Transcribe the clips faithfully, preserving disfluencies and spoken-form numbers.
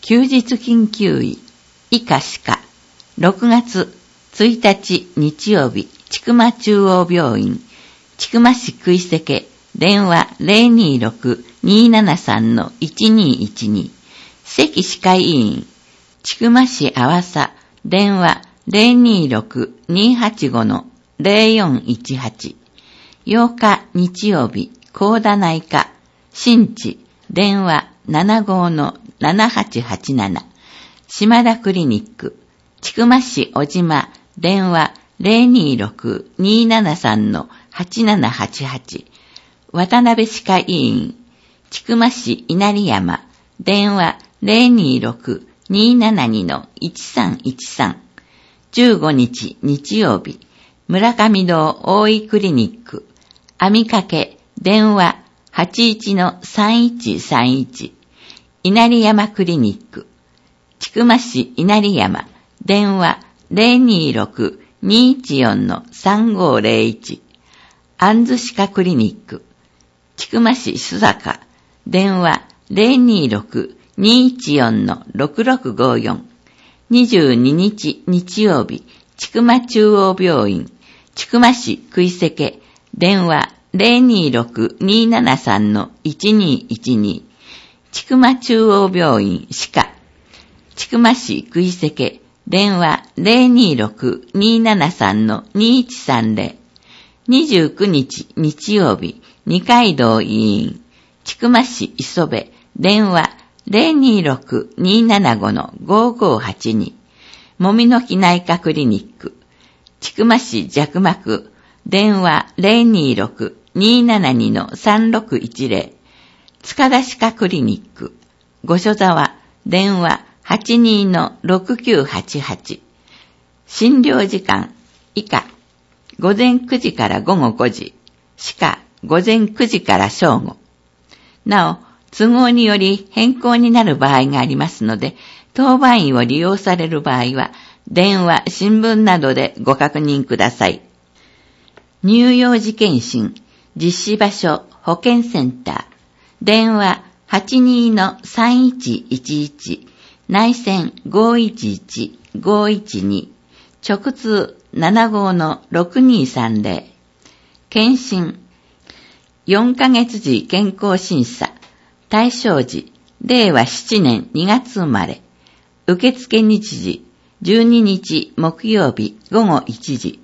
休日緊急医、医科歯科、ろくがつついたち日曜日、千曲中央病院、千曲市食瀬家、電話 ゼロにーろく にーななさん いちにーいちに、関歯科医院、千曲市阿波佐、電話 ゼロにーろく にーはちご ゼロよんいちはち、ようか日曜日、高田内科、新地、電話 ななごーのななはちはちなな、島田クリニック、千曲市小島、電話 ゼロにーろく にーななさん はちななはちはち、渡辺歯科医院、千曲市稲荷山、電話 ゼロにーろく にーななに いちさんいちさん、じゅうごにち日曜日、村上堂大井クリニック、網掛け、電話 はちいちのさんいちさんいち、稲荷山クリニック、千曲市稲荷山、電話 ゼロにーろく にーいちよん さんごーゼロいち、安津歯科クリニック、千曲市須坂、電話 ゼロにーろく にーいちよん ろくろくごーよん、にじゅうににち日曜日、千曲中央病院、千曲市食瀬家、電話 ゼロにーろく にーななさん いちにーいちに、千曲中央病院歯科、千曲市食瀬家、電話 ゼロにーろく にーななさん にーいちさんゼロ、にじゅうくにち日曜日、二階堂医院、千曲市磯部、電話 ゼロにーろく にーななご ごーごーはちに、もみの木内科クリニック、千曲市弱膜、電話 ゼロにーろく にーななに さんろくいちゼロ、塚田歯科クリニック、五所沢、電話 はちにーのろくきゅうはちはち、診療時間、以下、午前くじから午後ごじ、歯科、午前くじから正午。なお、都合により変更になる場合がありますので、当番医を利用される場合は、電話、新聞などでご確認ください。乳幼児検診、実施場所、保健センター、電話 はちにーのさんいちいちいち、内線 ごーいちいち ごーいちに、直通 ななごーのろくにーさんゼロ、検診、よんかげつ時健康審査、対象時、れいわななねんにがつ生まれ、受付日時、じゅうににち木曜日午後いちじ、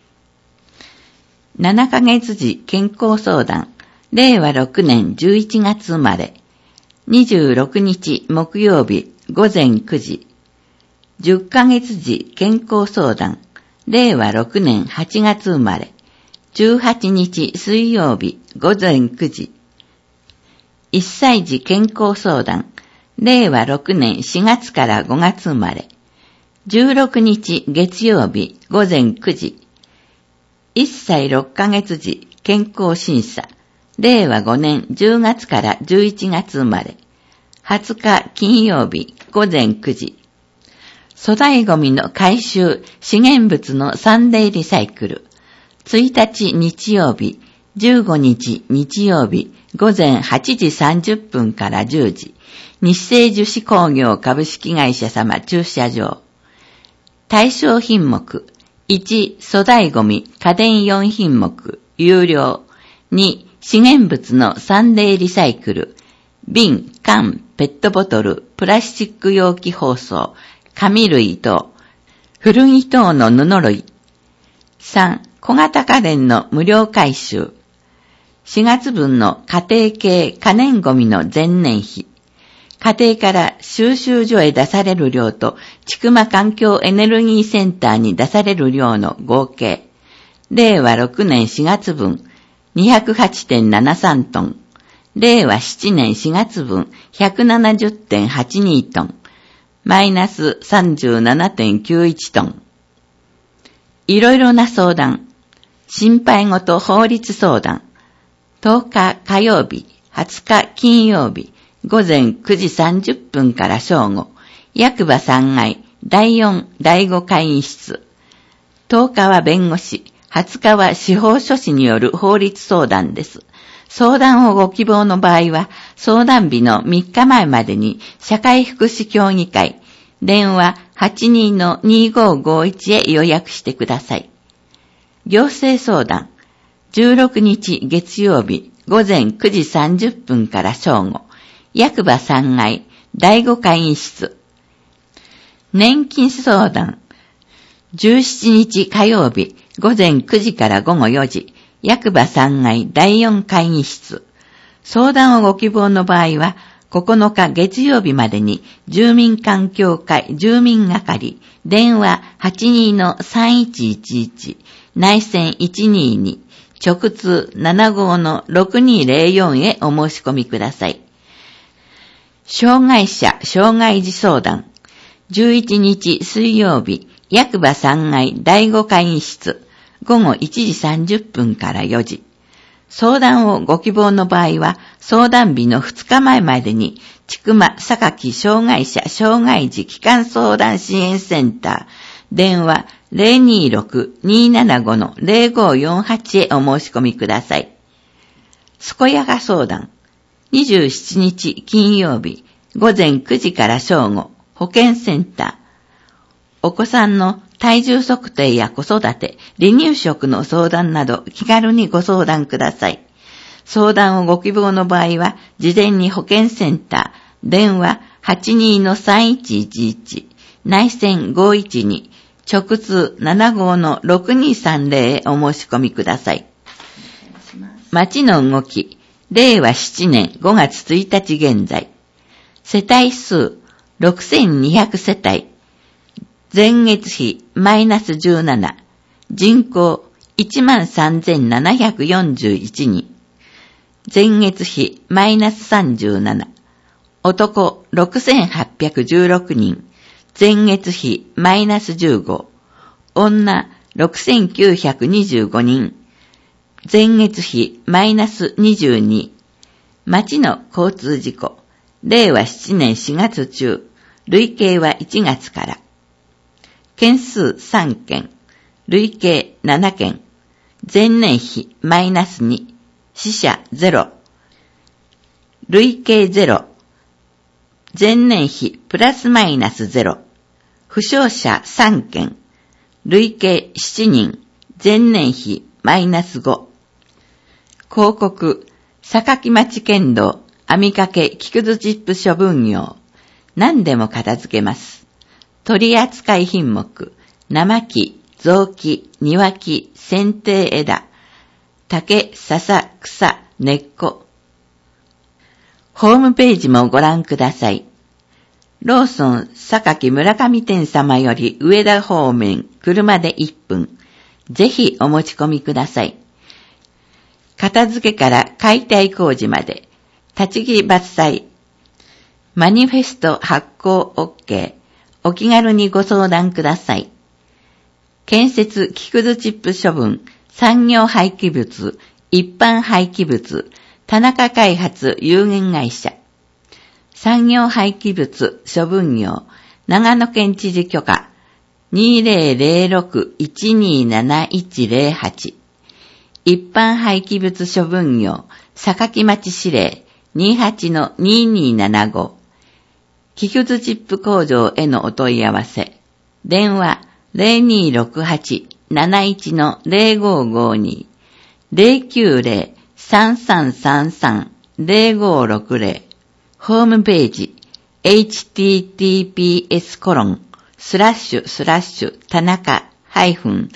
ななかげつ時健康相談、れいわろくねんじゅういちがつ生まれ、にじゅうろくにち木曜日午前くじ、じゅっかげつ時健康相談、れいわろくねんはちがつ生まれ、じゅうはちにち水曜日午前くじ、いっさい児健康相談、れいわろくねんしがつからごがつ生まれ、じゅうろくにち月曜日午前くじ、いっさいろっかげつ時健康審査、れいわごねんじゅうがつからじゅういちがつ生まれ、はつか金曜日午前くじ、粗大ゴミの回収、資源物のサンデーリサイクル、ついたち日曜日、じゅうごにち日曜日、午前はちじさんじゅっぷんからじゅうじ、日清樹脂工業株式会社様駐車場。対象品目、いち、粗大ゴミ、家電よんひんもく、有料。に、資源物のサンデーリサイクル、瓶、缶、ペットボトル、プラスチック容器包装、紙類等、古着等の布類。さん、小型家電の無料回収。しがつぶんの家庭系可燃ゴミの前年比。家庭から収集所へ出される量と、千曲環境エネルギーセンターに出される量の合計。れいわろくねんしがつぶん、にひゃくはちてんななさんトン。れいわななねんしがつぶん、ひゃくななじゅってんはちにトン。マイナス さんじゅうななてんきゅういちトン。いろいろな相談。心配事法律相談。とおか火曜日、はつか金曜日、午前くじさんじゅっぷんから正午、役場さんがい、だいよん、だいご会議室。とおかは弁護士、はつかは司法書士による法律相談です。 相談をご希望の場合は、相談日のみっかまえまでに社会福祉協議会、電話 はちにーにーごーごーいち へ予約してください。行政相談、じゅうろくにち月曜日午前くじさんじゅっぷんから正午、役場さんがいだいご会議室。年金相談、じゅうしちにち火曜日午前くじからごごよじ、役場さんがいだいよん会議室。相談をご希望の場合は、ここのか月曜日までに住民環境会住民係電話 はちにーのさんいちいちいち 内線いちにーに直通 ななごーのろくにーぜろよん へお申し込みください。障害者障害児相談、じゅういちにち水曜日役場さんがいだいご会議室午後いちじさんじゅっぷんからよじ。相談をご希望の場合は、相談日のふつかまえまでに、千曲榊障害者障害児基幹相談支援センター、電話 ゼロにーろくにーななごのゼロごーよんはち へお申し込みください。健やか相談、にじゅうしちにち金曜日、午前くじから正午、保健センター、お子さんの体重測定や子育て、離乳食の相談など気軽にご相談ください。相談をご希望の場合は、事前に保健センター、電話 はちにーのさんいちいちいち、内線ごーいちに、直通 ななごーのろくにーさんぜろ へお申し込みください。町の動き、れいわななねんごがつついたち現在、世帯数ろくせんにひゃくせたい、前月比マイナスじゅうなな、人口 いちまんさんぜんななひゃくよんじゅういちにん、前月比マイナスさんじゅうなな、男ろくせんはっぴゃくじゅうろくにん、前月比マイナスじゅうご、女ろくせんきゅうひゃくにじゅうごにん、前月比マイナスにじゅうに、町の交通事故、れいわななねんしがつ中、累計はいちがつから。件数さんけん、累計ななけん、前年比マイナスに、死者ゼロ、累計ゼロ、前年比プラスマイナスゼロ、負傷者さんけん、累計しちにん、前年比マイナスご。広告、榊町県道、網掛け木くずチップ処分業、何でも片付けます。取扱品目、生木、雑木、庭木、剪定枝、竹、笹、草、根っこ。ホームページもご覧ください。ローソン榊村上店様より上田方面、車でいっぷん。ぜひお持ち込みください。片付けから解体工事まで、立ち木伐採、マニフェスト発行 OK、お気軽にご相談ください。建設木くずチップ処分、産業廃棄物、一般廃棄物、田中開発有限会社。産業廃棄物処分業、長野県知事許可、にぜろぜろろく いちにーなないちぜろはち。一般廃棄物処分業、榊町指令 にはちのにーにーななご。木くずチップ工場へのお問い合わせ。電話 ゼロにーろくはち なないちのゼロごーごーに、ゼロきゅうゼロ さんさんさんさん ゼロごーろくゼロ。ホームページ エイチティーティーピーエス コロンスラッシュスラッシュ田中ハイフン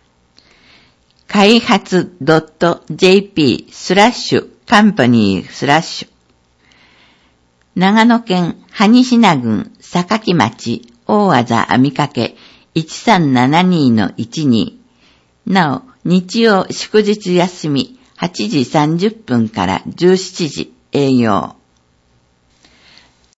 開発 .jp スラッシュカンパニースラッシュ長野県萩品郡榊町大字網掛いちさんななにのいちに。なお、日曜祝日休みはちじさんじゅっぷんからじゅうしちじ営業。